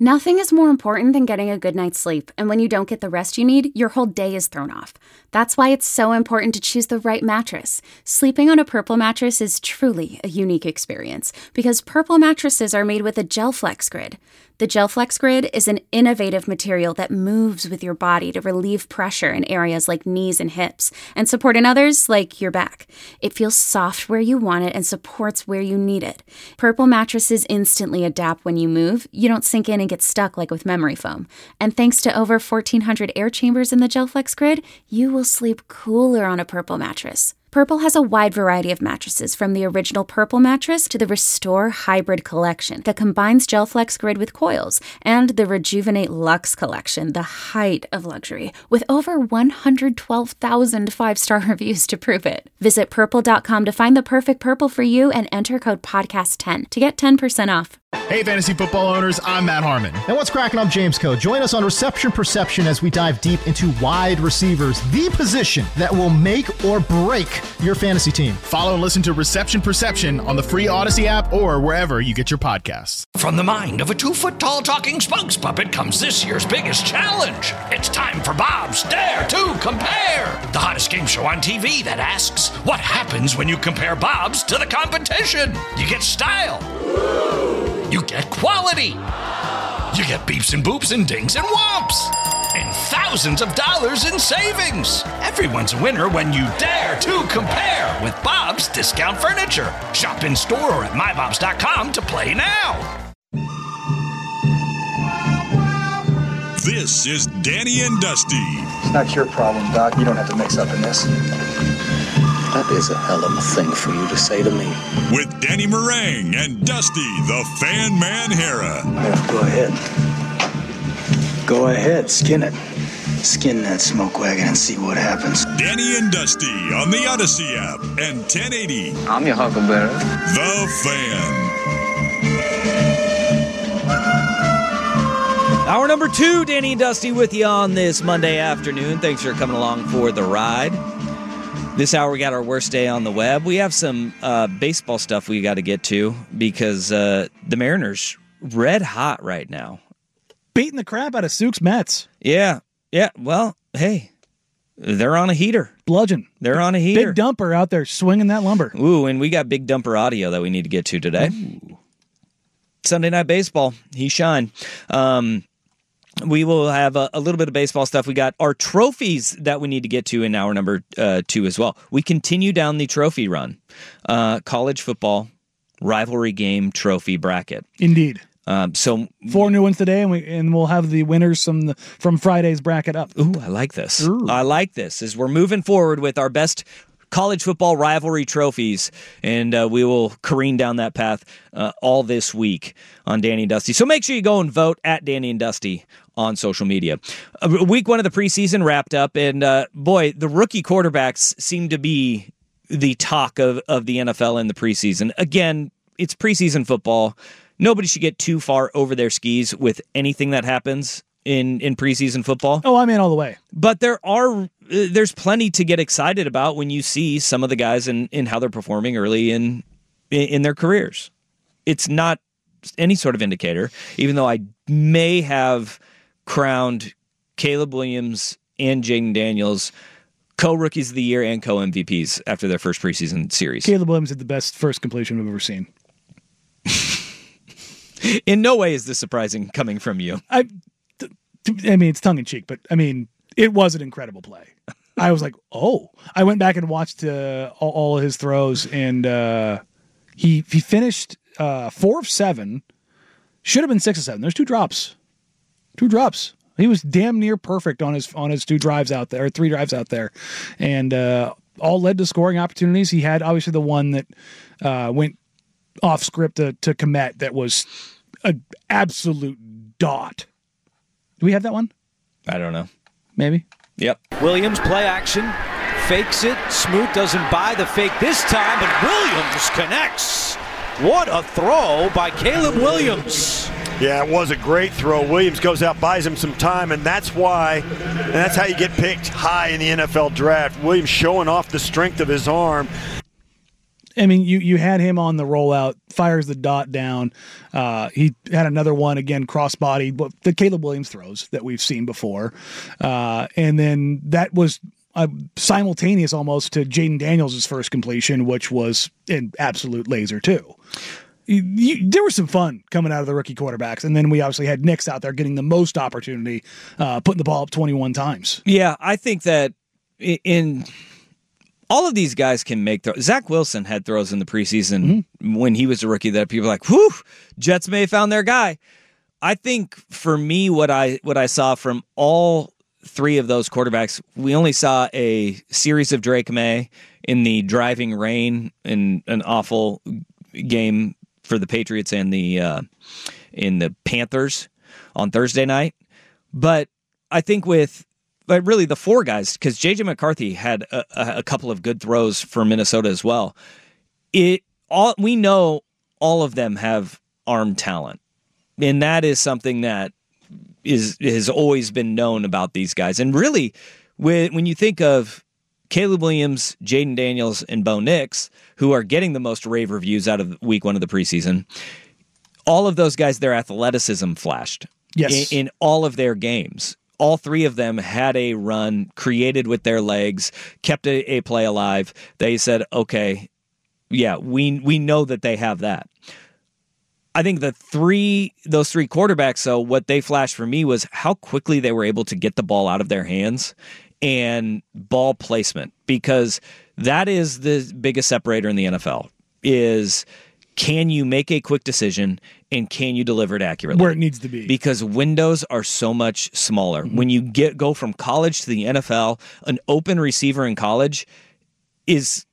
Nothing is more important than getting a good night's sleep, and when you don't get the rest you need, your whole day is thrown off. That's why it's so important to choose the right mattress. Sleeping on a Purple mattress is truly a unique experience, because Purple mattresses are made with a GelFlex Grid. The GelFlex Grid is an innovative material that moves with your body to relieve pressure in areas like knees and hips, and support in others like your back. It feels soft where you want it and supports where you need it. Purple mattresses instantly adapt when you move. You don't sink in and get stuck like with memory foam. And thanks to over 1,400 air chambers in the GelFlex Grid, you will sleep cooler on a Purple mattress. Purple has a wide variety of mattresses, from the original Purple mattress to the Restore Hybrid collection that combines GelFlex Grid with coils, and the Rejuvenate Luxe collection, the height of luxury, with over 112,000 five-star reviews to prove it. Visit purple.com to find the perfect Purple for you and enter code podcast10 to get 10% off. Hey, fantasy football owners, I'm Matt Harmon. And what's cracking? I'm James Coe. Join us on Reception Perception as we dive deep into wide receivers, the position that will make or break your fantasy team. Follow and listen to Reception Perception on the free Odyssey app or wherever you get your podcasts. From the mind of a 2-foot-tall talking spokes puppet comes this year's biggest challenge. It's time for Bob's Dare to Compare, the hottest game show on TV that asks, what happens when you compare Bob's to the competition? You get style. You get quality. You get beeps and boops and dings and whomps. And thousands of dollars in savings. Everyone's a winner when you dare to compare with Bob's Discount Furniture. Shop in store or at mybobs.com to play now. This is Danny and Dusty. It's not your problem, Doc. You don't have to mix up in this. That is a hell of a thing for you to say to me. With Danny Meringue and Dusty, the Fan Man Hera. Yeah, go ahead. Go ahead, skin it. Skin that smoke wagon and see what happens. Danny and Dusty on the Odyssey app and 1080. I'm your Huckleberry. The Fan. Hour number 2, Danny and Dusty with you on this Monday afternoon. Thanks for coming along for the ride. This hour, we got our worst day on the web. We have some baseball stuff we got to get to because the Mariners red hot right now. Beating the crap out of Sook's Mets. Yeah. Well, hey, they're on a heater. Bludgeon. They're on a heater. Big dumper out there swinging that lumber. Ooh, and we got big dumper audio that we need to get to today. Ooh. Sunday Night Baseball. He shined. We will have a little bit of baseball stuff. We got our trophies that we need to get to in hour number 2 as well. We continue down the trophy run. College football rivalry game trophy bracket. Indeed. So 4 new ones today, and we'll have the winners from Friday's bracket up. Ooh, I like this. Ooh. I like this as we're moving forward with our best college football rivalry trophies, and we will careen down that path all this week on Danny and Dusty. So make sure you go and vote at Danny and Dusty on social media. Week 1 of the preseason wrapped up, and boy, the rookie quarterbacks seem to be the talk of the NFL in the preseason. Again, it's preseason football. Nobody should get too far over their skis with anything that happens in preseason football. Oh, I'm in all the way. But there's plenty to get excited about when you see some of the guys in how they're performing early in their careers. It's not any sort of indicator, even though I may have crowned Caleb Williams and Jaden Daniels co-rookies of the year and co-MVPs after their first preseason series. Caleb Williams had the best first completion I've ever seen. In no way is this surprising coming from you. I mean, it's tongue-in-cheek, but, I mean, it was an incredible play. I was like, oh. I went back and watched all of his throws, and he finished 4 of 7. Should have been 6 of 7. There's 2 drops. 2 drops. He was damn near perfect on his 2 drives out there, or 3 drives out there. And all led to scoring opportunities. He had, obviously, the one that went off script to Kmet that was an absolute dot. Do we have that one? I don't know. Maybe. Yep. Williams, play action, fakes it. Smoot doesn't buy the fake this time, but Williams connects. What a throw by Caleb Williams. Yeah, it was a great throw. Williams goes out, buys him some time, and that's how you get picked high in the NFL draft. Williams showing off the strength of his arm. I mean, you had him on the rollout, fires the dot down. He had another one, again, crossbody, the Caleb Williams throws that we've seen before. And then that was simultaneous almost to Jaden Daniels' first completion, which was an absolute laser too. There was some fun coming out of the rookie quarterbacks. And then we obviously had Nix out there getting the most opportunity, putting the ball up 21 times. Yeah, I think that in all of these guys can make throws. Zach Wilson had throws in the preseason when he was a rookie that people were like, whew, Jets may have found their guy. I think for me, what I saw from all three of those quarterbacks, we only saw a series of Drake May in the driving rain in an awful game for the Patriots and in the Panthers on Thursday night. But I think but really the four guys, because J.J. McCarthy had a couple of good throws for Minnesota as well. We know all of them have arm talent, and that is something that has always been known about these guys. And really, when you think of Caleb Williams, Jaden Daniels, and Bo Nix, who are getting the most rave reviews out of week one of the preseason, all of those guys, their athleticism flashed in all of their games. All three of them had a run created with their legs, kept a play alive. They said, okay, yeah, we know that they have that. I think those three quarterbacks, so what they flashed for me was how quickly they were able to get the ball out of their hands and ball placement, because that is the biggest separator in the NFL is can you make a quick decision and can you deliver it accurately? Where it needs to be. Because windows are so much smaller. When you go from college to the NFL, an open receiver in college is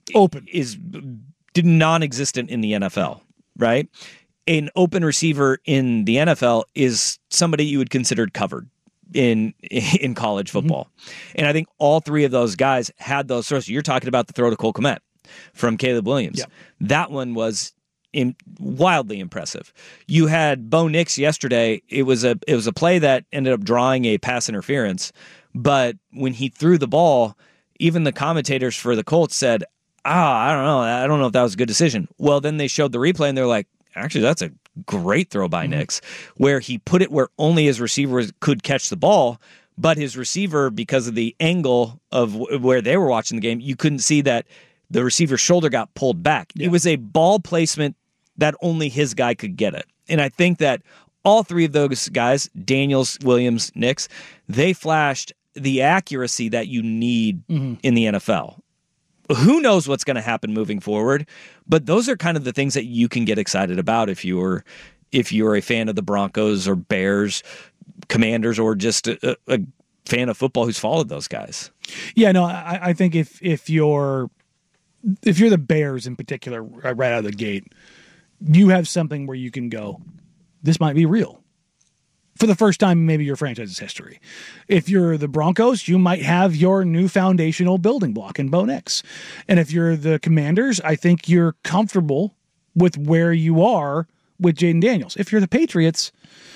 non-existent in the NFL, right? An open receiver in the NFL is somebody you would consider covered in college football. And I think all three of those guys had those throws. You're talking about the throw to Cole Kmet from Caleb Williams. Yep. That one was wildly impressive. You had Bo Nix yesterday. It was a play that ended up drawing a pass interference, but when he threw the ball, even the commentators for the Colts said, I don't know if that was a good decision. Well, then they showed the replay and they're like, actually, that's a great throw by Nix, where he put it where only his receiver could catch the ball, but his receiver, because of the angle of where they were watching the game, you couldn't see that the receiver's shoulder got pulled back. Yeah. It was a ball placement that only his guy could get it. And I think that all three of those guys, Daniels, Williams, Nix, they flashed the accuracy that you need in the NFL. Who knows what's going to happen moving forward, but those are kind of the things that you can get excited about if you're a fan of the Broncos or Bears, Commanders, or just a fan of football who's followed those guys. Yeah, no, I think if you're the Bears in particular, right out of the gate, you have something where you can go, this might be real. For the first time in maybe your franchise's history. If you're the Broncos, you might have your new foundational building block in Bo Nix. And if you're the Commanders, I think you're comfortable with where you are with Jaden Daniels. If you're the Patriots,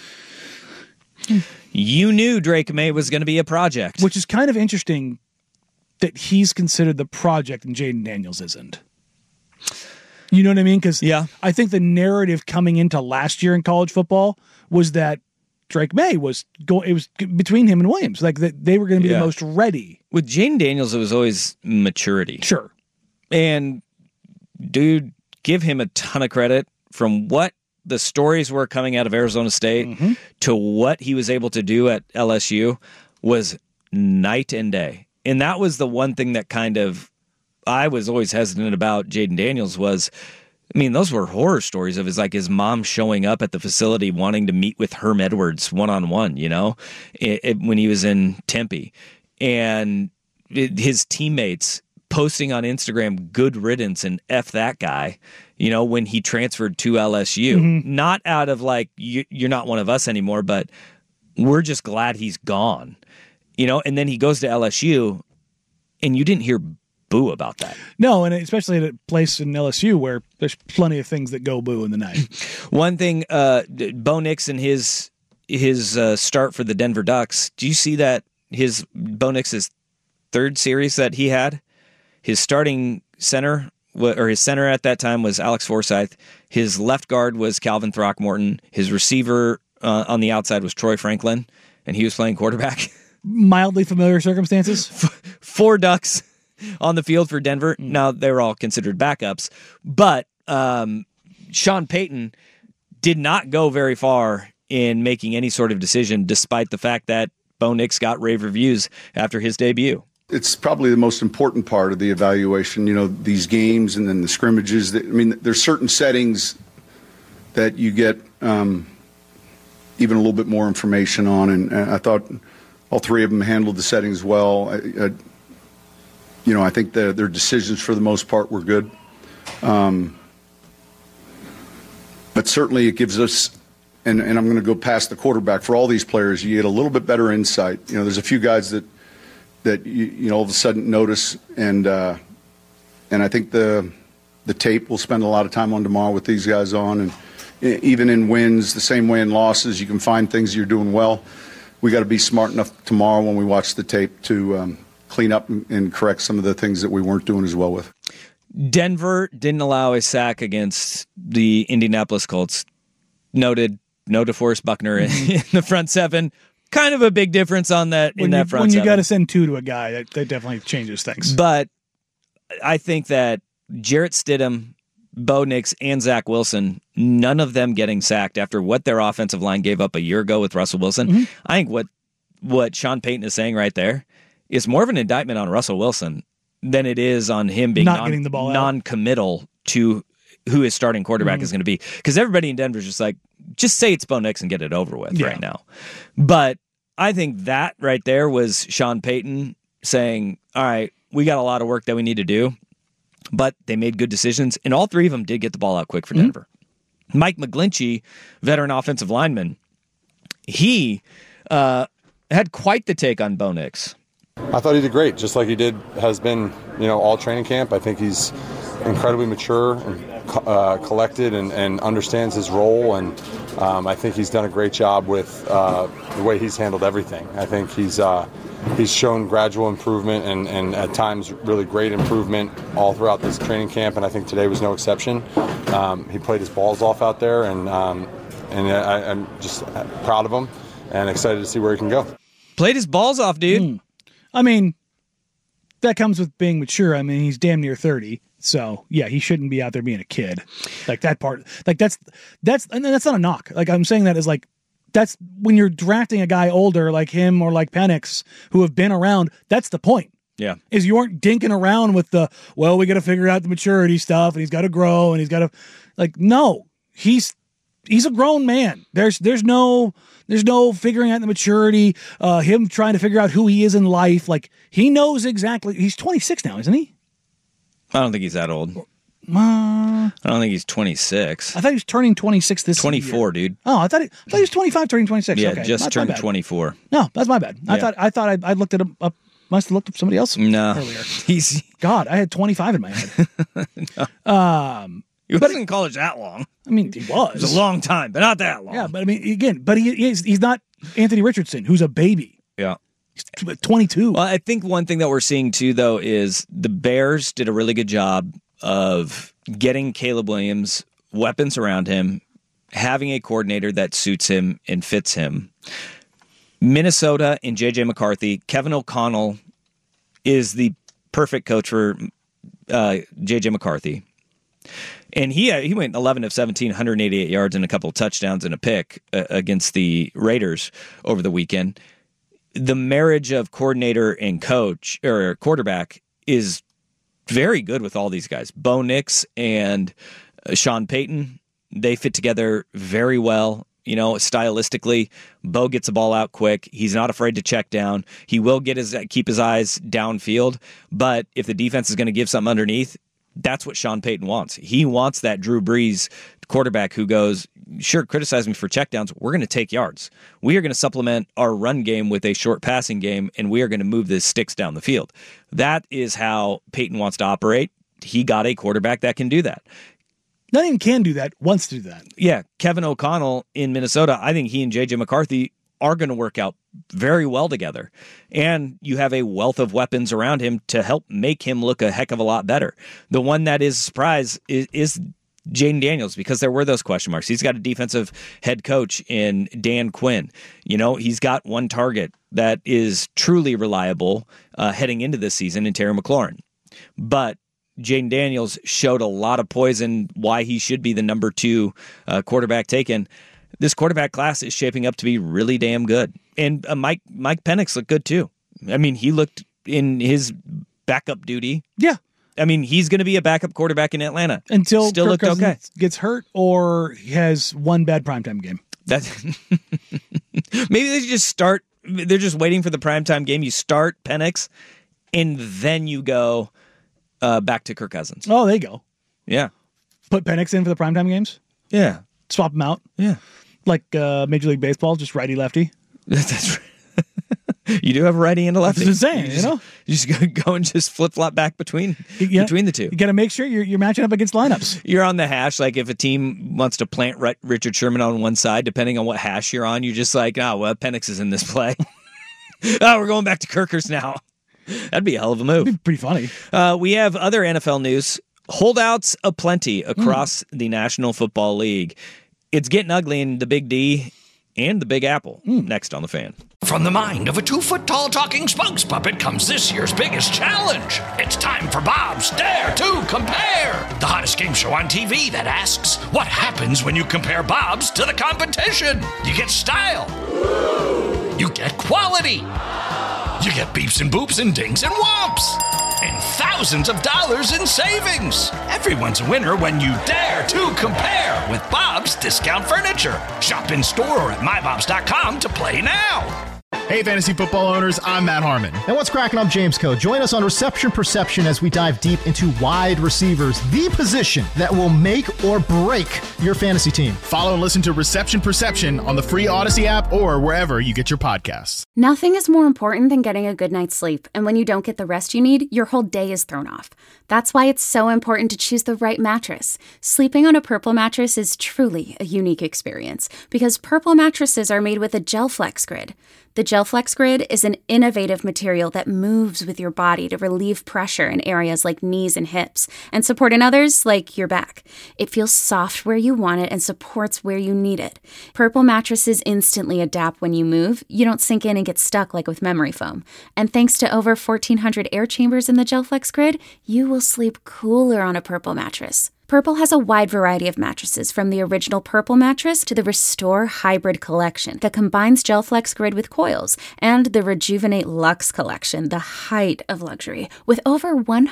you knew Drake May was going to be a project. Which is kind of interesting that he's considered the project and Jaden Daniels isn't. You know what I mean? Because I think the narrative coming into last year in college football was that Drake May was going. It was between him and Williams, like that they were going to be the most ready. With Jaden Daniels, it was always maturity. Sure, and dude, give him a ton of credit from what the stories were coming out of Arizona State to what he was able to do at LSU was night and day. And that was the one thing that kind of I was always hesitant about Jaden Daniels was, I mean, those were horror stories of his mom showing up at the facility wanting to meet with Herm Edwards one-on-one, you know, when he was in Tempe. And his teammates posting on Instagram, good riddance and F that guy, you know, when he transferred to LSU. Not out of like, you're not one of us anymore, but we're just glad he's gone, you know, and then he goes to LSU and you didn't hear boo about that. No, and especially at a place in LSU where there's plenty of things that go boo in the night. One thing, Bo Nix and his start for the Denver Ducks, do you see that Bo Nix's third series that he had? His starting center or his center at that time was Alex Forsythe. His left guard was Calvin Throckmorton. His receiver on the outside was Troy Franklin, and he was playing quarterback. Mildly familiar circumstances. 4 Ducks on the field for Denver. Now, they were all considered backups, but Sean Payton did not go very far in making any sort of decision, despite the fact that Bo Nix got rave reviews after his debut. It's probably the most important part of the evaluation, these games and then the scrimmages. There's certain settings that you get even a little bit more information on, and I thought all 3 of them handled the settings well. I think their decisions for the most part were good. But certainly it gives us, and I'm going to go past the quarterback, for all these players, you get a little bit better insight. There's a few guys that you all of a sudden notice, and I think the tape we'll spend a lot of time on tomorrow with these guys on, and even in wins, the same way in losses, you can find things you're doing well. We got to be smart enough tomorrow when we watch the tape to clean up and correct some of the things that we weren't doing as well with. Denver didn't allow a sack against the Indianapolis Colts. Noted, no DeForest Buckner in the front 7. Kind of a big difference on that front 7. When you got to send 2 to a guy, that definitely changes things. But I think that Jarrett Stidham, Bo Nix, and Zach Wilson, none of them getting sacked after what their offensive line gave up a year ago with Russell Wilson. Mm-hmm. I think what Sean Payton is saying right there is more of an indictment on Russell Wilson than it is on him being getting the ball non-committal to who his starting quarterback is going to be. Because everybody in Denver is just like, just say it's Bo Nix and get it over with right now. But I think that right there was Sean Payton saying, all right, we got a lot of work that we need to do, but they made good decisions, and all 3 of them did get the ball out quick for Denver. Mike McGlinchey, veteran offensive lineman, he had quite the take on Bo Nix. I thought he did great, just like has been all training camp. I think he's incredibly mature and collected and understands his role, and I think he's done a great job with the way he's handled everything. I think he's shown gradual improvement and at times really great improvement all throughout this training camp, and I think today was no exception. He played his balls off out there, and I'm just proud of him and excited to see where he can go. Played his balls off, dude. That comes with being mature. He's damn near 30. So yeah, he shouldn't be out there being a kid. Like that part, like that's and that's not a knock. Like I'm saying that is like, that's when you're drafting a guy older like him or like Penix who have been around. That's the point. Yeah. Is you aren't dinking around with we got to figure out the maturity stuff and he's got to grow and he's got to no, he's a grown man. There's no figuring out the maturity, him trying to figure out who he is in life. Like he knows exactly. He's 26 now, isn't he? I don't think he's that old. I don't think he's 26. I thought he was turning 26 this 24, year. Dude. Oh, I thought he was 25 turning 26. Yeah, okay. just turned 24. No, that's my bad. Yeah. I thought I looked it up. Must have looked up somebody else earlier. God, I had 25 in my head. He wasn't in college that long. I mean, he was. It was a long time, but not that long. Yeah, but I mean, again, he's not Anthony Richardson, who's a baby. Yeah. He's 22. Well, I think one thing that we're seeing too, though, is the Bears did a really good job of getting Caleb Williams weapons around him, having a coordinator that suits him and fits him. Minnesota and J.J. McCarthy, Kevin O'Connell is the perfect coach for J.J. McCarthy. And he went 11 of 17, 188 yards and a couple of touchdowns and a pick against the Raiders over the weekend. The marriage of coordinator and coach or quarterback is very good with all these guys. Bo Nix and Sean Payton, they fit together very well. Stylistically, Bo gets the ball out quick. He's not afraid to check down. He will keep his eyes downfield. But if the defense is going to give something underneath, that's what Sean Payton wants. He wants that Drew Brees quarterback who goes, sure, criticize me for checkdowns. We're going to take yards. We are going to supplement our run game with a short passing game, and we are going to move the sticks down the field. That is how Payton wants to operate. He got a quarterback that can do that. Not even can do that, wants to do that. Yeah, Kevin O'Connell in Minnesota, I think he and J.J. McCarthy are going to work out very well together. And you have a wealth of weapons around him to help make him look a heck of a lot better. The one that is a surprise is Jayden Daniels, because there were those question marks. He's got a defensive head coach in Dan Quinn. He's got one target that is truly reliable heading into this season in Terry McLaurin. But Jayden Daniels showed a lot of poison why he should be the number 2 quarterback taken. This quarterback class is shaping up to be really damn good. And Mike Penix looked good too. I mean, he looked in his backup duty. Yeah. I mean, he's going to be a backup quarterback in Atlanta. Until still Kirk looked okay. Gets hurt or he has one bad primetime game. Maybe they just start. They're just waiting for the primetime game. You start Penix, and then you go back to Kirk Cousins. Oh, there you go. Yeah. Put Penix in for the primetime games? Yeah. Swap him out? Yeah. Like Major League Baseball, just righty-lefty? That's right. You do have a righty and a lefty. That's what I'm saying, You just go and just flip-flop back between the two. You got to make sure you're matching up against lineups. You're on the hash. Like if a team wants to plant Richard Sherman on one side, depending on what hash you're on, you're just like, Penix is in this play. We're going back to Kirkers now. That'd be a hell of a move. That'd be pretty funny. We have other NFL news. Holdouts aplenty across the National Football League. It's getting ugly in the Big D and the Big Apple. Next on The Fan. From the mind of a 2-foot-tall talking spokes puppet comes this year's biggest challenge. It's time for Bob's Dare to Compare, the hottest game show on TV that asks, what happens when you compare Bob's to the competition? You get style. You get quality. You get beeps and boops and dings and whomps. And thousands of dollars in savings. Everyone's a winner when you dare to compare with Bob's Discount Furniture. Shop in store or at mybobs.com to play now. Hey, fantasy football owners, I'm Matt Harmon. And what's cracking? I'm James Coe. Join us on Reception Perception as we dive deep into wide receivers, the position that will make or break your fantasy team. Follow and listen to Reception Perception on the free Odyssey app or wherever you get your podcasts. Nothing is more important than getting a good night's sleep, and when you don't get the rest you need, your whole day is thrown off. That's why it's so important to choose the right mattress. Sleeping on a Purple mattress is truly a unique experience because Purple mattresses are made with a GelFlex Grid. The GelFlex Grid is an innovative material that moves with your body to relieve pressure in areas like knees and hips and support in others like your back. It feels soft where you want it and supports where you need it. Purple mattresses instantly adapt when you move. You don't sink in and get stuck like with memory foam. And thanks to over 1,400 air chambers in the GelFlex Grid, you will sleep cooler on a Purple mattress. Purple has a wide variety of mattresses, from the original Purple mattress to the Restore Hybrid collection that combines GelFlex Grid with coils, and the Rejuvenate Luxe collection, the height of luxury, with over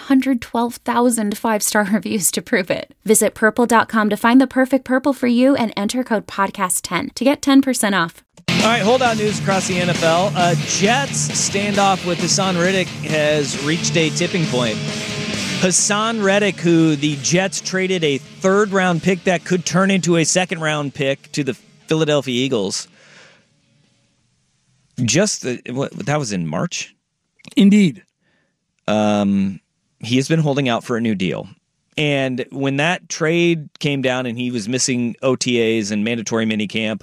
112,000 five-star reviews to prove it. Visit purple.com to find the perfect Purple for you and enter code podcast10 to get 10% off. All right, holdout news across the NFL. Jets standoff with Hassan Reddick has reached a tipping point. Hassan Reddick, who the Jets traded a third-round pick that could turn into a second-round pick to the Philadelphia Eagles. That was in March? Indeed. He has been holding out for a new deal. And when that trade came down and he was missing OTAs and mandatory minicamp,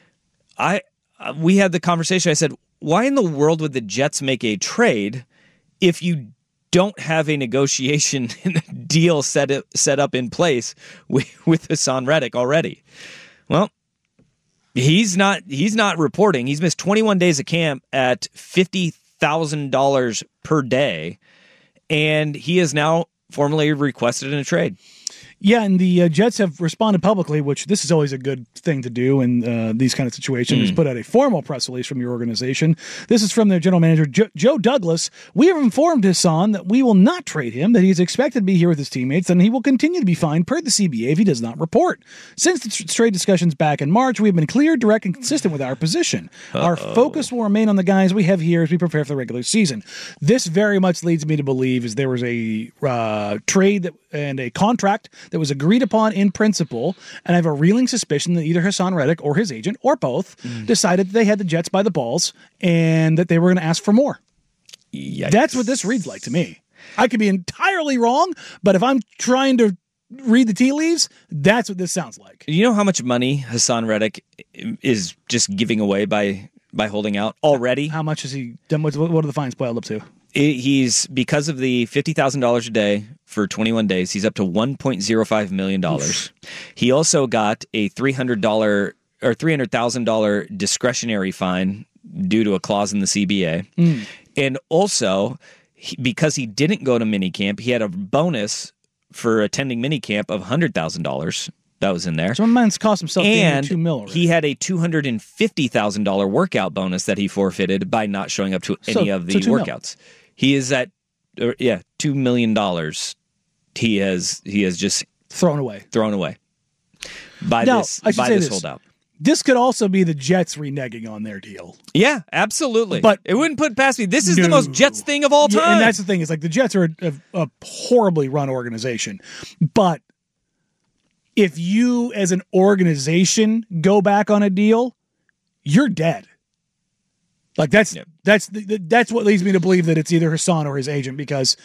we had the conversation. I said, why in the world would the Jets make a trade if you don't have a negotiation deal set up in place with Hassan Reddick already? Well, he's not reporting. He's missed 21 days of camp at $50,000 per day, and he has now formally requested a trade. Yeah, and the Jets have responded publicly, which this is always a good thing to do in these kind of situations, put out a formal press release from your organization. This is from their general manager, Joe Douglas. We have informed Hassan that we will not trade him, that he is expected to be here with his teammates, and he will continue to be fined per the CBA if he does not report. Since the trade discussions back in March, we have been clear, direct, and consistent with our position. Our focus will remain on the guys we have here as we prepare for the regular season. This very much leads me to believe is there was a trade and a contract that was agreed upon in principle, and I have a reeling suspicion that either Hassan Reddick or his agent or both decided that they had the Jets by the balls and that they were going to ask for more. Yikes. That's what this reads like to me. I could be entirely wrong, but if I'm trying to read the tea leaves, that's what this sounds like. You know how much money Hassan Reddick is just giving away by by holding out already. How much has he done? What are the fines piled up to? He's, because of the $50,000 a day for 21 days, he's up to $1.05 million. Oof. He also got a $300,000 or $300,000 discretionary fine due to a clause in the CBA. And also, because he didn't go to minicamp, he had a bonus for attending minicamp of $100,000. That was in there. So man's cost himself $2 million. He had a $250,000 workout bonus that he forfeited by not showing up to any of the workouts. He is at $2 million. He has just thrown away by this holdout. This could also be the Jets reneging on their deal. Yeah, absolutely. But it wouldn't put past me. This is the most Jets thing of all time. Yeah, and that's the thing. Is like the Jets are a horribly run organization. But if you, as an organization, go back on a deal, you're dead. Like that's what leads me to believe that it's either Hassan or his agent, because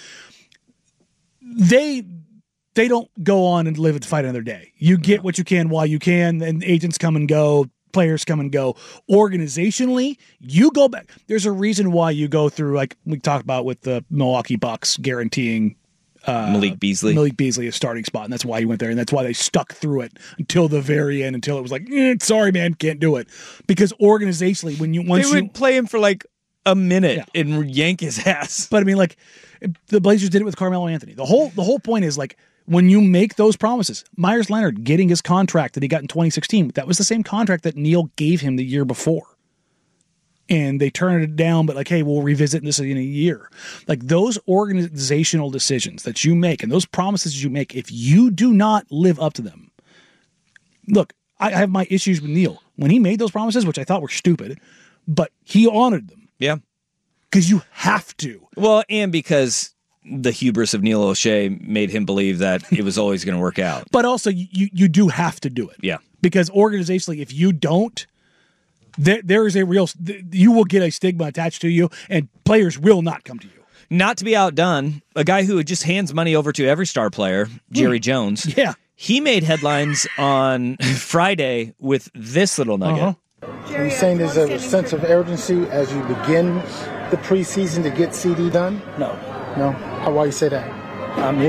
they don't go on and live to fight another day. You get what you can while you can, and agents come and go, players come and go. Organizationally, you go back. There's a reason why you go through, like we talked about with the Milwaukee Bucks guaranteeing Malik Beasley a starting spot, and that's why he went there, and that's why they stuck through it until the very end, until it was like, sorry man, can't do it, because organizationally, they would play him for like a minute and yank his ass. But I mean, like the Blazers did it with Carmelo Anthony. The whole point is, like, when you make those promises, Myers Leonard getting his contract that he got in 2016, that was the same contract that Neil gave him the year before. And they turned it down, but like, hey, we'll revisit this in a year. Like, those organizational decisions that you make and those promises you make, if you do not live up to them. Look, I have my issues with Neil. When he made those promises, which I thought were stupid, but he honored them. Yeah. Because you have to. Well, and because the hubris of Neil O'Shea made him believe that it was always going to work out. But also, you do have to do it. Yeah. Because organizationally, if you don't, there is you will get a stigma attached to you, and players will not come to you. Not to be outdone, a guy who just hands money over to every star player, Jerry Jones. Yeah. He made headlines on Friday with this little nugget. Are you saying there's a sense of urgency as you begin the preseason to get CD done? No. Why you say that? I'm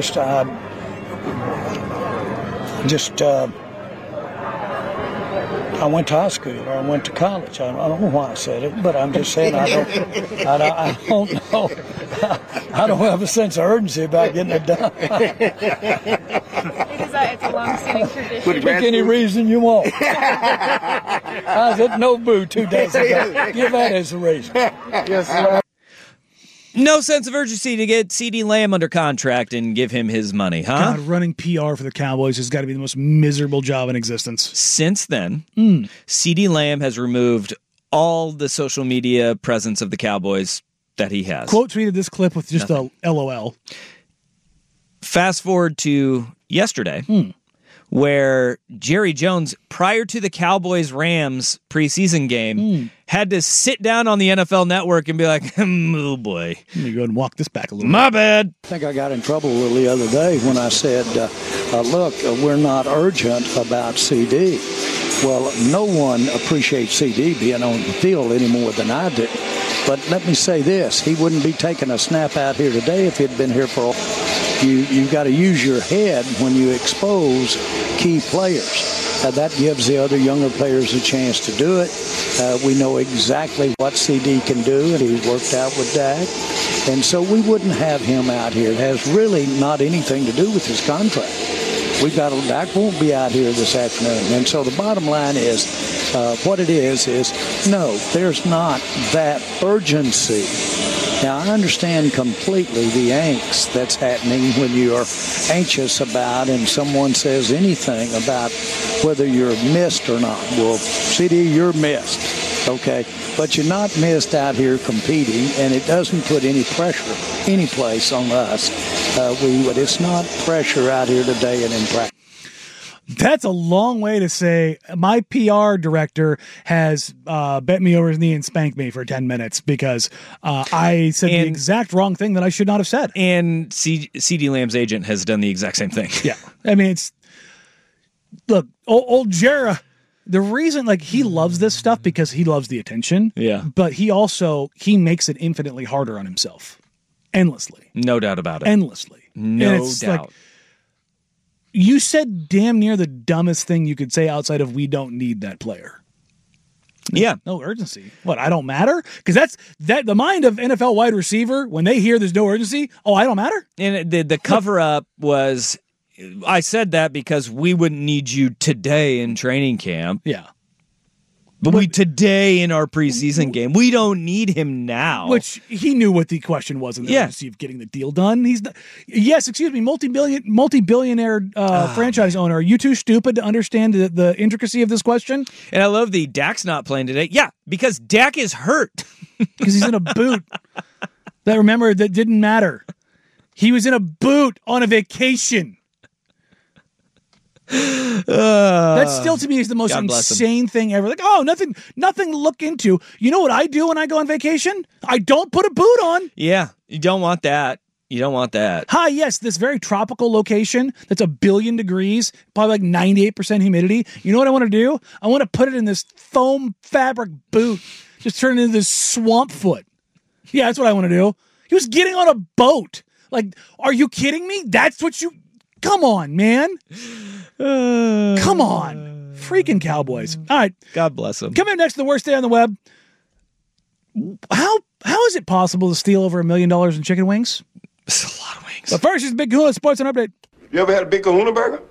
just I went to high school or I went to college. I don't know why I said it, but I'm just saying I don't know. I don't have a sense of urgency about getting it done. It's a long-standing tradition. Pick any reason you want. I was at Nobu 2 days ago. Give that as a reason. Yes, sir. No sense of urgency to get CeeDee Lamb under contract and give him his money, huh? God, running PR for the Cowboys has got to be the most miserable job in existence. Since then, CeeDee Lamb has removed all the social media presence of the Cowboys that he has. Quote tweeted this clip with just a LOL. Fast forward to yesterday, where Jerry Jones, prior to the Cowboys-Rams preseason game, had to sit down on the NFL Network and be like, oh boy. Let me go ahead and walk this back a little My bad. I think I got in trouble a little the other day when I said, look, we're not urgent about CD. Well, no one appreciates CD being on the field any more than I do. But let me say this, he wouldn't be taking a snap out here today if he'd been here for You've got to use your head when you expose key players. That gives the other younger players a chance to do it. We know exactly what CD can do, and he's worked out with Dak. And so we wouldn't have him out here. It has really not anything to do with his contract. Dak won't be out here this afternoon. And so the bottom line is, what it is no, there's not that urgency. Now, I understand completely the angst that's happening when you are anxious about and someone says anything about whether you're missed or not. Well, CD, you're missed, okay? But you're not missed out here competing, and it doesn't put any pressure any place on us. It's not pressure out here today and in practice. That's a long way to say my PR director has bent me over his knee and spanked me for 10 minutes because I said the exact wrong thing that I should not have said. And CeeDee Lamb's agent has done the exact same thing. Yeah. I mean, look, old Jera the reason, like, he loves this stuff because he loves the attention. Yeah. But he makes it infinitely harder on himself. Endlessly. No doubt about it. Endlessly. No doubt. Like, you said damn near the dumbest thing you could say outside of we don't need that player. Yeah. No urgency. What, I don't matter? Because that's the mind of NFL wide receiver, when they hear there's no urgency, I don't matter? And the cover-up was, I said that because we wouldn't need you today in training camp. Yeah. But we today in our preseason game, we don't need him now. Which he knew what the question was in the urgency of getting the deal done. Multi-billionaire franchise owner. Are you too stupid to understand the intricacy of this question? And I love the Dak's not playing today. Yeah, because Dak is hurt. Because he's in a boot. That didn't matter. He was in a boot on a vacation. That still to me is the most insane thing ever. Like, nothing to look into. You know what I do when I go on vacation? I don't put a boot on. Yeah, you don't want that. Hi, yes, this very tropical location that's 1 billion degrees, probably like 98% humidity. You know what I want to do? I want to put it in this foam fabric boot. Just turn it into this swamp foot. Yeah, that's what I want to do. He was getting on a boat. Like, are you kidding me? That's what you... Come on, man. Come on. Freaking Cowboys. All right. God bless them. Coming up next to the worst day on the web. How is it possible to steal over $1 million in chicken wings? It's a lot of wings. But first, it's Big Kahuna Sports and Update. You ever had a Big Kahuna burger?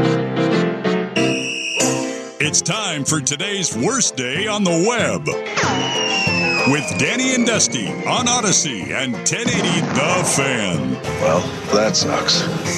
It's time for today's worst day on the web. With Danny and Dusty on Odyssey and 1080 The Fan. Well, that sucks.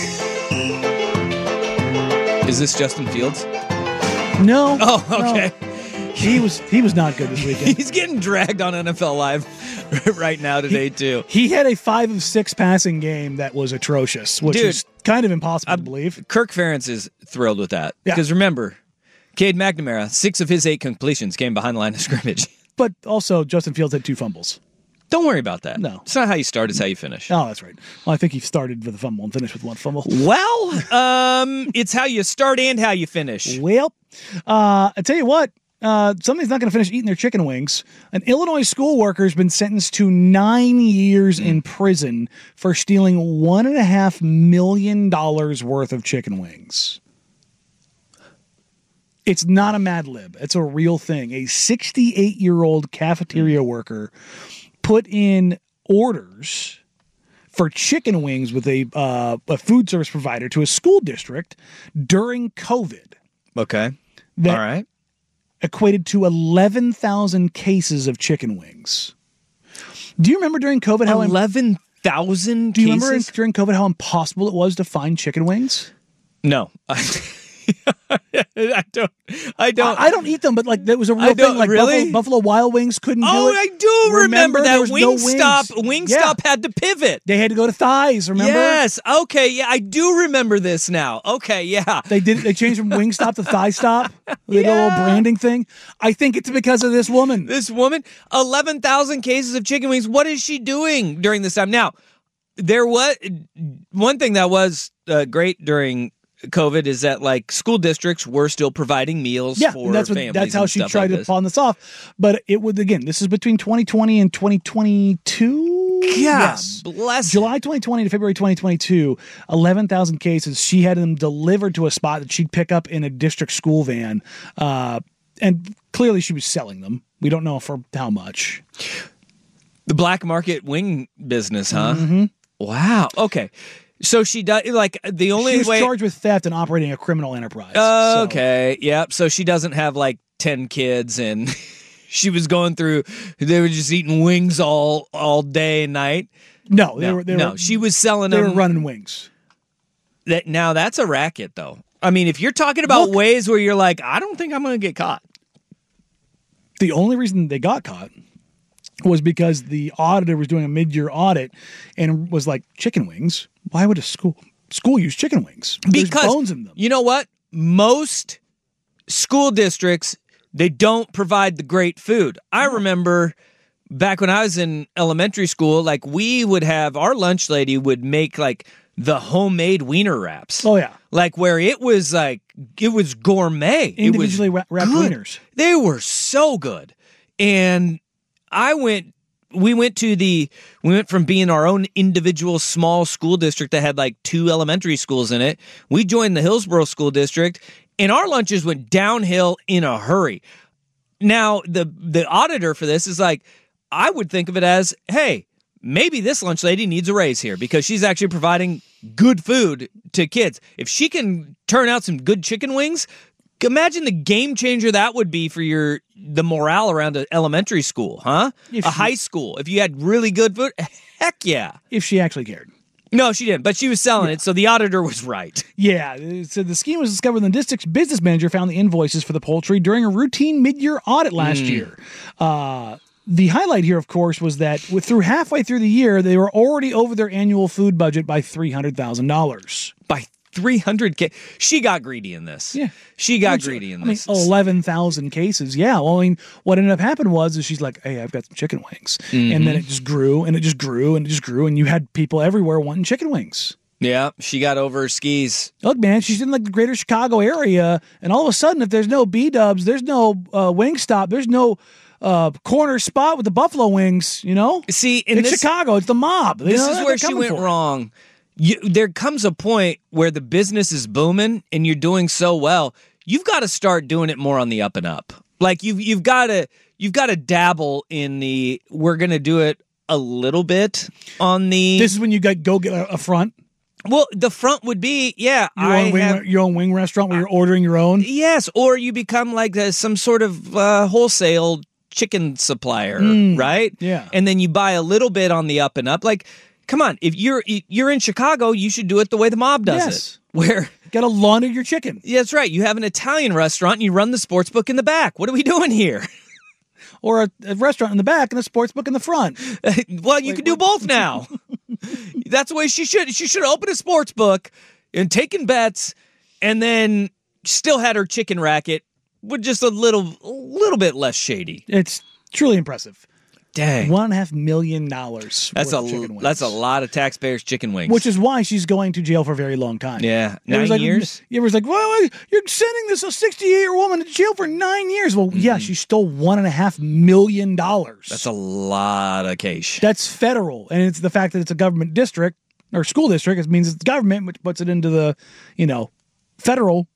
Is this Justin Fields? No. Oh, okay. No. He was not good this weekend. He's getting dragged on NFL Live right now today, too. He had a 5 of 6 passing game that was atrocious, which is kind of impossible to believe. Kirk Ferentz is thrilled with that. Because remember, Cade McNamara, 6 of his 8 completions came behind the line of scrimmage. But also, Justin Fields had 2 fumbles. Don't worry about that. No. It's not how you start, it's how you finish. Oh, that's right. Well, I think he started with a fumble and finished with 1 fumble. Well, it's how you start and how you finish. Well, I tell you what, somebody's not going to finish eating their chicken wings. An Illinois school worker has been sentenced to 9 years in prison for stealing $1.5 million worth of chicken wings. It's not a Mad Lib. It's a real thing. A 68-year-old cafeteria worker put in orders for chicken wings with a food service provider to a school district during COVID. Okay. All right. Equated to 11,000 cases of chicken wings. Do you remember during COVID how 11,000 cases? Do you remember during COVID how impossible it was to find chicken wings? No. I don't. I don't eat them, but like there was a real thing. Like really? Buffalo Wild Wings couldn't do it. Oh, I do remember that. Wingstop. No Wingstop had to pivot. They had to go to thighs. Remember? Yes. Okay. Yeah, I do remember this now. Okay. Yeah. They did. They changed from Wingstop to Thigh Stop. They did a little branding thing. I think it's because of this woman. 11,000 cases of chicken wings. What is she doing during this time? Now, there was one thing that was great during COVID is that like school districts were still providing meals for families. That's how she tried to pawn this off. But it would, again, this is between 2020 and 2022. Yes. Bless July 2020 to February 2022, 11,000 cases. She had them delivered to a spot that she'd pick up in a district school van. And clearly she was selling them. We don't know for how much. The black market wing business, huh? Mm-hmm. Wow. Okay. So she does like the only she was way charged with theft and operating a criminal enterprise. Okay. Yep. So she doesn't have like 10 kids and she was going through, they were just eating wings all day and night. No, they were she was selling them. They were running wings. Now that's a racket though. I mean, if you're talking about ways where you're like, I don't think I'm going to get caught. The only reason they got caught was because the auditor was doing a mid-year audit and was like, chicken wings? Why would a school use chicken wings? There's bones in them. You know what? Most school districts, they don't provide the great food. I remember back when I was in elementary school, like we would have, our lunch lady would make like the homemade wiener wraps. Oh, yeah. Like where it was gourmet. Individually wrapped good. wieners. They were so good. And we went from being our own individual small school district that had like 2 elementary schools in it. We joined the Hillsborough School District, and our lunches went downhill in a hurry. Now, the auditor for this is like, I would think of it as, hey, maybe this lunch lady needs a raise here because she's actually providing good food to kids. If she can turn out some good chicken wings, imagine the game changer that would be for the morale around an elementary school, huh? High school. If you had really good food, heck yeah. If she actually cared. No, she didn't, but she was selling it, so the auditor was right. Yeah, so the scheme was discovered when the district's business manager found the invoices for the poultry during a routine mid-year audit last year. The highlight here, of course, was that halfway through the year, they were already over their annual food budget by $300,000. By $300K. She got greedy in this. Yeah. She got greedy in this. 11,000 cases. Yeah. Well, what ended up happening was she's like, hey, I've got some chicken wings. Mm-hmm. And then it just grew and it just grew and it just grew. And you had people everywhere wanting chicken wings. Yeah. She got over her skis. Look, man, she's in like the greater Chicago area. And all of a sudden, if there's no B-dubs, there's no Wingstop, there's no corner spot with the buffalo wings, See, it's Chicago. It's the mob. This is where she went wrong. There comes a point where the business is booming and you're doing so well, you've got to start doing it more on the up and up. Like you've got to dabble in the, we're going to do it a little bit on the. This is when you go get a front. Well, the front would be, yeah. Your own wing restaurant where you're ordering your own? Yes, or you become like some sort of wholesale chicken supplier, right? Yeah. And then you buy a little bit on the up and up. Like, come on, if you're in Chicago, you should do it the way the mob does it. Where got to launder your chicken. Yeah, that's right. You have an Italian restaurant and you run the sports book in the back. What are we doing here? Or a restaurant in the back and a sports book in the front. Well, you can do both now. That's the way she should. She should open a sports book and taken bets, and then still had her chicken racket with just a little bit less shady. It's truly impressive. Dang. $1.5 million. That's a lot of taxpayers' chicken wings. Which is why she's going to jail for a very long time. Yeah. 9 years? It was like, well, you're sending this a 68-year-old woman to jail for 9 years. Well, yeah, she stole $1.5 million. That's a lot of cash. That's federal. And it's the fact that it's a government district or school district. It means it's government, which puts it into the, federal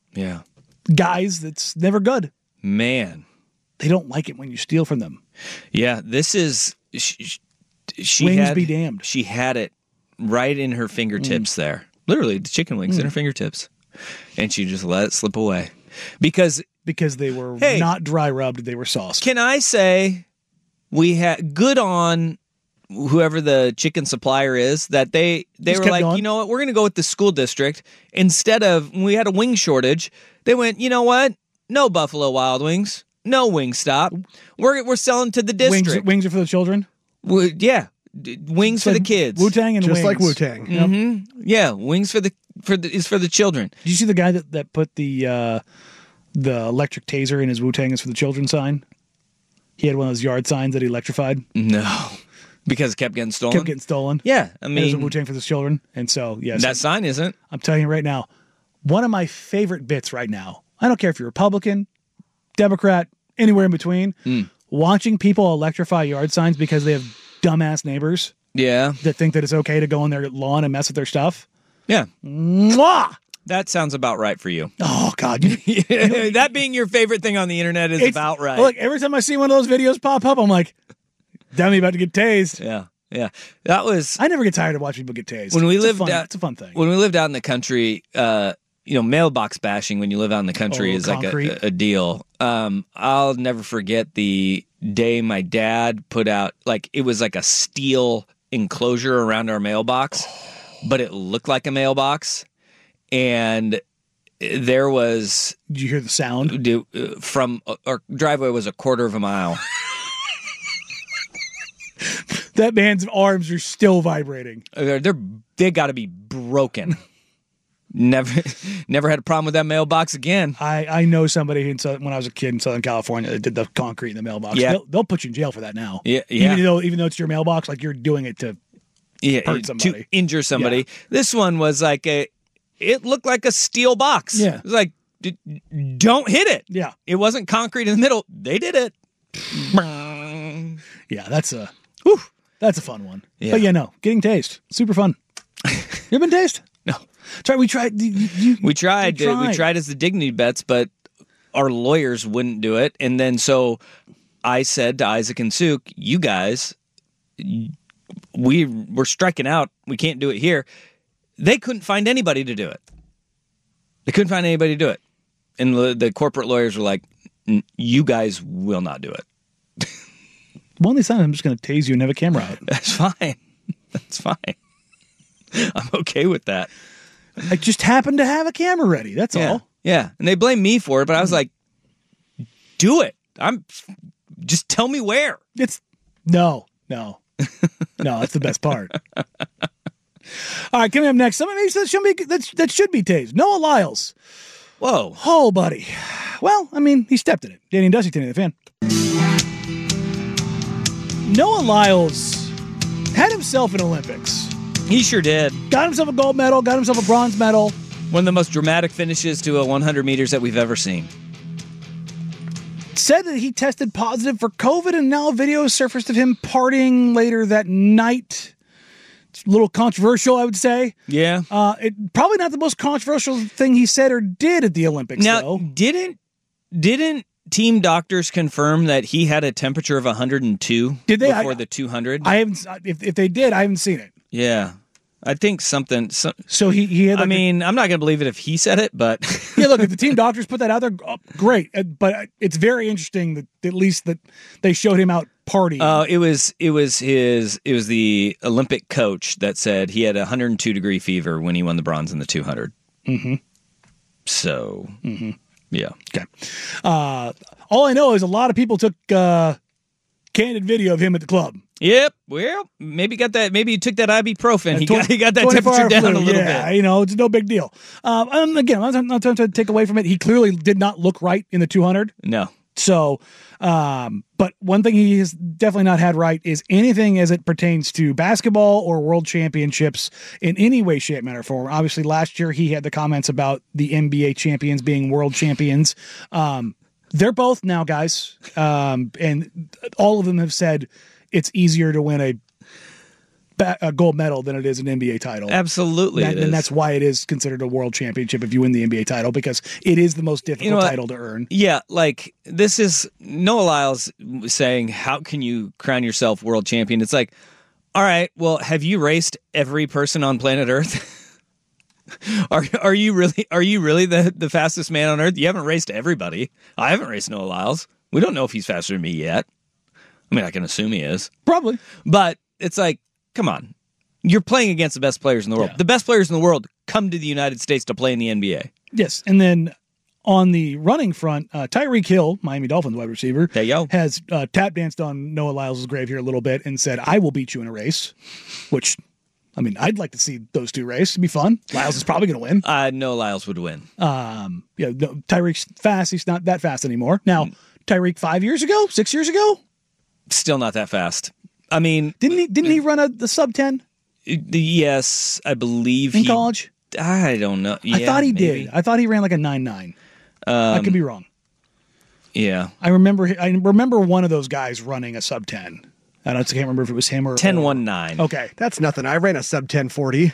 guys. That's never good. Man. They don't like it when you steal from them. Yeah, this is she wings had, be damned. She had it right in her fingertips there. Literally, the chicken wings in her fingertips. And she just let it slip away. Because they were not dry rubbed, they were sauced. Can I say we had good on whoever the chicken supplier is, that they were like, going. You know what, we're going to go with the school district. Instead of, when we had a wing shortage, they went, you know what, no Buffalo Wild Wings. No Wingstop. We're selling to the district. Wings are for the children? Yeah. Wings for the kids. Wu-Tang and just wings. Like Wu-Tang. Mm-hmm. Yeah, wings is for the children. Did you see the guy that put the electric taser in his Wu-Tang is for the children sign? He had one of those yard signs that he electrified. No. Because it kept getting stolen? Yeah. I mean, there's a Wu-Tang for the children. And so, yes. That sign isn't. I'm telling you right now, one of my favorite bits right now, I don't care if you're Republican, Democrat, anywhere in between, watching people electrify yard signs because they have dumbass neighbors that think that it's okay to go on their lawn and mess with their stuff. Yeah. Mwah! That sounds about right for you. Oh, God. That being your favorite thing on the internet is about right. Look, every time I see one of those videos pop up, I'm like, dummy about to get tased. Yeah. Yeah. That was... I never get tired of watching people get tased. It's a fun thing. When we lived out in the country... mailbox bashing when you live out in the country is concrete. Like a deal. I'll never forget the day my dad put out, it was like a steel enclosure around our mailbox, but it looked like a mailbox. And there was... Did you hear the sound? From our driveway was a quarter of a mile. That man's arms are still vibrating. They got to be broken. Never had a problem with that mailbox again. I know somebody when I was a kid in Southern California that did the concrete in the mailbox. Yeah. They'll put you in jail for that now. Yeah. Even though it's your mailbox, like you're doing it to hurt somebody. To injure somebody. This one was like it looked like a steel box. Yeah. It was like, don't hit it. Yeah. It wasn't concrete in the middle. They did it. Yeah, that's a fun one. Yeah. But no, getting tased, super fun. You ever been tased? No. We tried. We tried as the dignity bets, but our lawyers wouldn't do it. And then so I said to Isaac and Suk, you guys, we're striking out. We can't do it here. They couldn't find anybody to do it. And the corporate lawyers were like, you guys will not do it. One of these times I'm just going to tase you and have a camera out. That's fine. I'm okay with that. I just happened to have a camera ready. That's all. Yeah. And they blame me for it, but I was like, do it. Just tell me where. No. That's the best part. All right, coming up next, somebody that should be tased. Noah Lyles. Whoa. Oh, buddy. Well, I mean, he stepped in it. Danny and Dusty, Danny the Fan. Noah Lyles had himself an Olympics. He sure did. Got himself a gold medal, got himself a bronze medal. One of the most dramatic finishes to a 100 meters that we've ever seen. Said that he tested positive for COVID, and now a video surfaced of him partying later that night. It's a little controversial, I would say. Yeah. Probably not the most controversial thing he said or did at the Olympics, now, though. Didn't team doctors confirm that he had a temperature of 102 before the 200? I haven't. If they did, I haven't seen it. Yeah. I think something. So he had. I'm not going to believe it if he said it, but yeah. Look, if the team doctors put that out there, great. But it's very interesting that at least that they showed him out partying. It was the Olympic coach that said he had a 102-degree fever when he won the bronze in the 200. Mm-hmm. So, yeah. Okay. All I know is a lot of people took candid video of him at the club. Yep. Well, maybe got that. Maybe he took that ibuprofen. He got that temperature down a little bit. It's no big deal. Again, I'm not trying to take away from it. He clearly did not look right in the 200. No. So, but one thing he has definitely not had right is anything as it pertains to basketball or world championships in any way, shape, manner, or form. Obviously, last year he had the comments about the NBA champions being world champions. They're both now, guys, and all of them have said it's easier to win a gold medal than it is an NBA title. Absolutely, and that's why it is considered a world championship if you win the NBA title, because it is the most difficult title to earn. Yeah, like this is Noah Lyles saying, "How can you crown yourself world champion?" It's like, all right, well, have you raced every person on planet Earth? Are you really the fastest man on Earth? You haven't raced everybody. I haven't raced Noah Lyles. We don't know if he's faster than me yet. I mean, I can assume he is. Probably. But it's like, come on. You're playing against the best players in the world. Yeah. The best players in the world come to the United States to play in the NBA. Yes. And then on the running front, Tyreek Hill, Miami Dolphins wide receiver, has tap danced on Noah Lyles' grave here a little bit and said, I will beat you in a race, which, I mean, I'd like to see those two race. It'd be fun. Lyles is probably going to win. No, Lyles would win. Tyreek's fast. He's not that fast anymore. Now, Tyreek 6 years ago? Still not that fast. I mean, didn't he run the sub 10? Yes, I believe in college. I don't know. Yeah, I thought he did. I thought he ran like a 9.9. I could be wrong. Yeah, I remember one of those guys running a sub 10. I can't remember if it was him or 10.19. Okay, that's nothing. I ran a sub 10.40.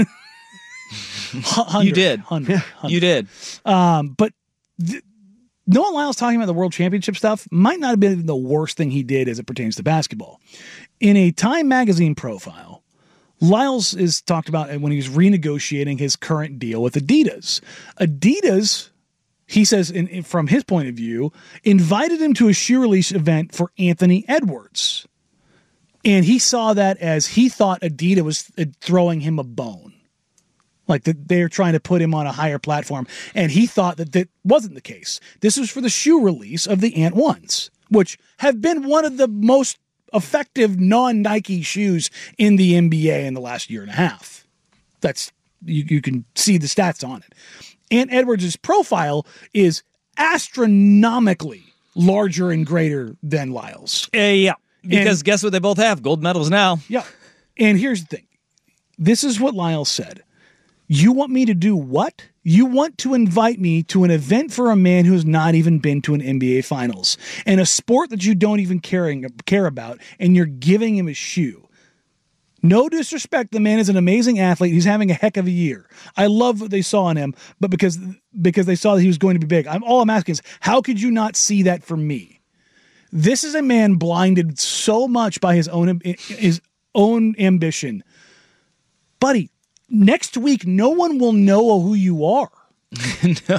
You did. You did. But Noah Lyles talking about the world championship stuff might not have been the worst thing he did as it pertains to basketball. In a Time magazine profile, Lyles is talked about when he was renegotiating his current deal with Adidas. Adidas, he says, from his point of view, invited him to a shoe release event for Anthony Edwards. And he saw that as he thought Adidas was throwing him a bone. Like that they're trying to put him on a higher platform. And he thought that wasn't the case. This was for the shoe release of the Ant 1s, which have been one of the most effective non-Nike shoes in the NBA in the last year and a half. That's you can see the stats on it. Ant Edwards' profile is astronomically larger and greater than Lyles. Yeah, because guess what they both have? Gold medals now. Yeah. And here's the thing. This is what Lyle said. You want me to do what? You want to invite me to an event for a man who has not even been to an NBA Finals and a sport that you don't even care about, and you're giving him a shoe. No disrespect, the man is an amazing athlete. He's having a heck of a year. I love what they saw in him, but because they saw that he was going to be big. All I'm asking is, how could you not see that from me? This is a man blinded so much by his own ambition. Buddy, next week, no one will know who you are. No.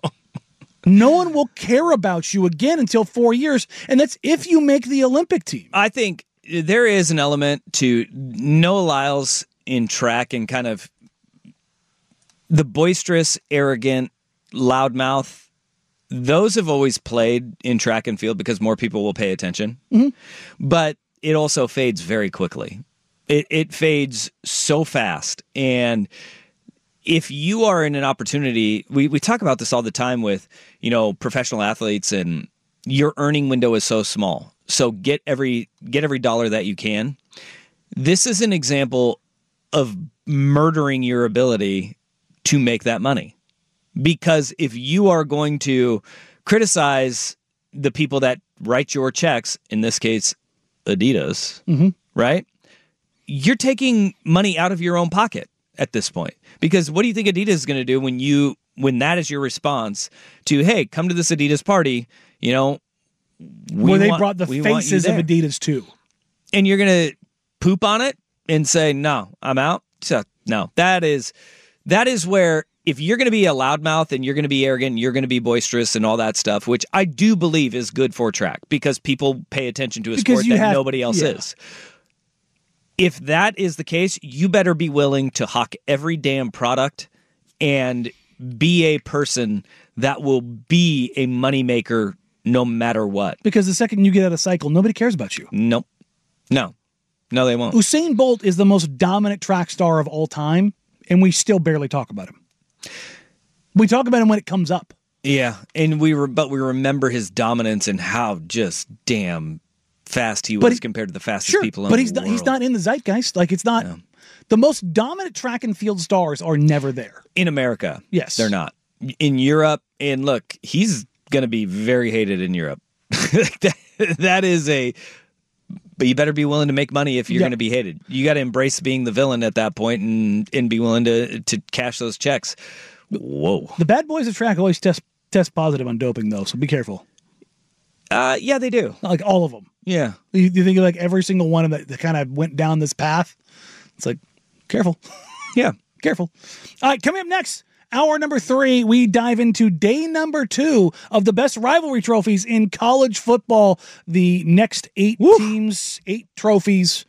No one will care about you again until 4 years, and that's if you make the Olympic team. I think there is an element to Noah Lyles in track and kind of the boisterous, arrogant, loudmouth. Those have always played in track and field because more people will pay attention. Mm-hmm. But it also fades very quickly. It fades so fast. And if you are in an opportunity, we talk about this all the time with, professional athletes, and your earning window is so small. So get every dollar that you can. This is an example of murdering your ability to make that money. Because if you are going to criticize the people that write your checks, in this case, Adidas, right? You're taking money out of your own pocket at this point. Because what do you think Adidas is going to do when that is your response to, hey, come to this Adidas party, where they brought the faces of Adidas too. And you're going to poop on it and say, no, I'm out. So, no, that is where if you're going to be a loudmouth and you're going to be arrogant and you're going to be boisterous and all that stuff, which I do believe is good for track because people pay attention to a sport that nobody else is. If that is the case, you better be willing to hawk every damn product and be a person that will be a moneymaker no matter what. Because the second you get out of cycle, nobody cares about you. Nope. No, they won't. Usain Bolt is the most dominant track star of all time, and we still barely talk about him. We talk about him when it comes up. Yeah, and we remember his dominance and how just damn fast he was compared to the fastest people in the world. But he's not in the zeitgeist. Like, it's not... No. The most dominant track and field stars are never there. In America. Yes. They're not. In Europe, and look, he's going to be very hated in Europe. That is but you better be willing to make money if you're going to be hated. You got to embrace being the villain at that point and be willing to cash those checks. Whoa. The bad boys of track always test positive on doping, though, so be careful. Yeah, they do. Like all of them. Yeah. You think of like every single one of them that kind of went down this path? It's like, careful. Yeah. Careful. All right, coming up next, hour number 3, we dive into day number 2 of the best rivalry trophies in college football. The next 8 teams, 8 trophies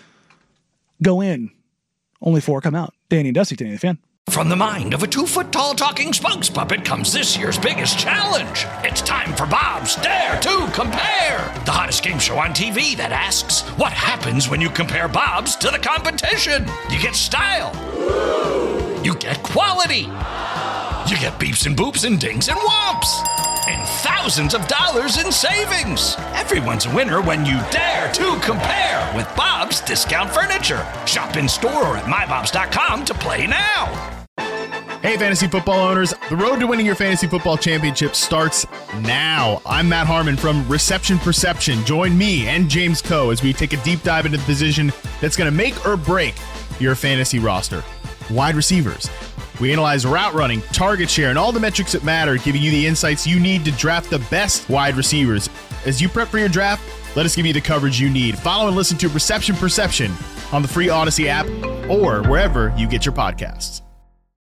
go in. Only 4 come out. Danny and Dusty, Danny the Fan. From the mind of a 2-foot-tall talking spokes puppet comes this year's biggest challenge. It's time for Bob's Dare to Compare, the hottest game show on TV that asks, what happens when you compare Bob's to the competition? You get style. You get quality. You get beeps and boops and dings and whomps. And thousands of dollars in savings. Everyone's a winner when you dare to compare with Bob's Discount Furniture. Shop in store or at mybobs.com to play now. Hey, fantasy football owners, the road to winning your fantasy football championship starts now. I'm Matt Harmon from Reception Perception. Join me and James Coe as we take a deep dive into the position that's going to make or break your fantasy roster. Wide receivers. We analyze route running, target share, and all the metrics that matter, giving you the insights you need to draft the best wide receivers. As you prep for your draft, let us give you the coverage you need. Follow and listen to Reception Perception on the free Odyssey app or wherever you get your podcasts.